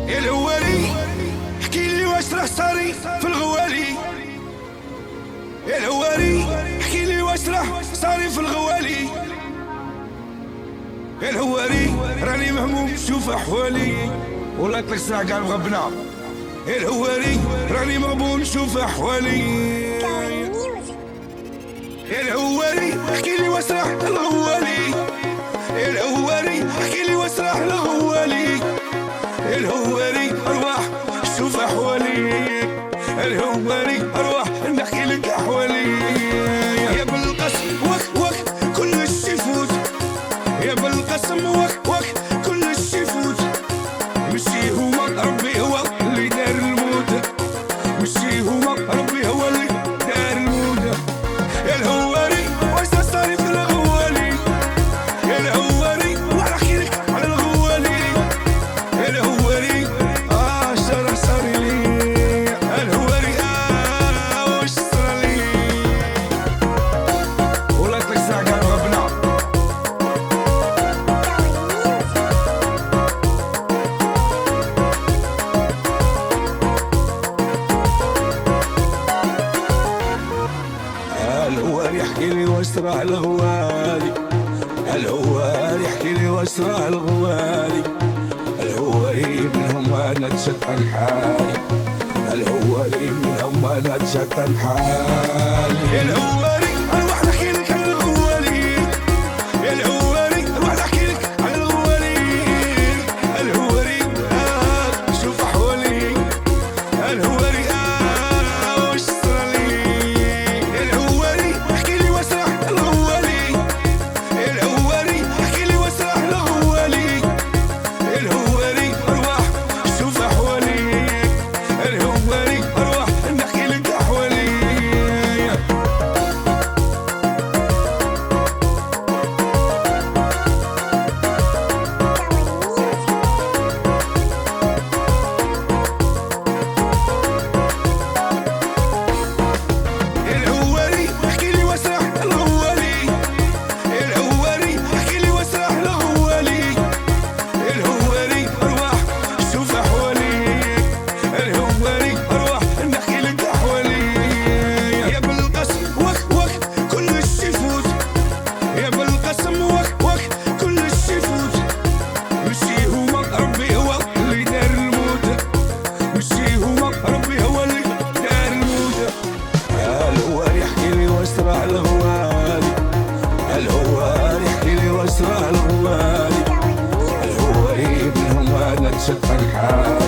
يا الهواري احكي لي واش راه صاري في الغوالي. يا الهواري احكي لي واش راه صاري في الغوالي. يا الهواري راني مهموم شوف احوالي والله يطلق الساعة كاع مغبنا. يا الهواري راني مغبون شوف احوالي. يا الهواري احكي لي واش راه الغوالي. يا الهواري احكي لي واش راه الغوالي. يا الهواري ارواح شوف احوالي. الهواري ارواح نحكي لك احوالي. يا بالقسم وك وك كل شي يفوت. يا بالقسم وك وك كل شي يفوت. مشي هو ربي هو اللي دار الموت. مشي هو ربي هو اللي دار الموت. يا الهواري واش صاري في الغوالي. يا الهواري واحكي لك على الغوالي. يا الهواري شرح صاري لي. الهواري واش صار لي والله يطلق الساعة كاع مغبنا. الهواري يحكي لي واش راه الغوالي. الهواري يحكي لي واش راه الغوالي. الهواري منهم انا تشتن حالي. الهواري منهم انا تشتن حالي. يا الهواري اروح نحكي لك على الغوالي. يا الهواري اروح نحكي لك على الغوالي. الهواري شوف احوالي. الهواري واش صار لي. يا الهواري احكي لي واش راه الغوالي. يا الهواري احكي لي واش راه الغوالي. الهواري ارواح شوف احوالي. الهواري ارواح نحكي لك احوالي. الهواري احكي لي واش راه الغوالي. الهواري احكي لي واش راه الغوالي. الهواري ارواح شوف احوالي. الهواري ارواح نحكي لك احوالي. يا بالقسم وك وك كل شي يفوت. يا بالقسم وك وك كل شي يفوت. مشي هو ربي هو اللي دار الموت. مشي هو ربي هو اللي دار الموت. الهواري يحكي لي واش راه الغوالي. الهواري يحكي لي واش راه الغوالي. الهواري منهم انا تشتن حالي.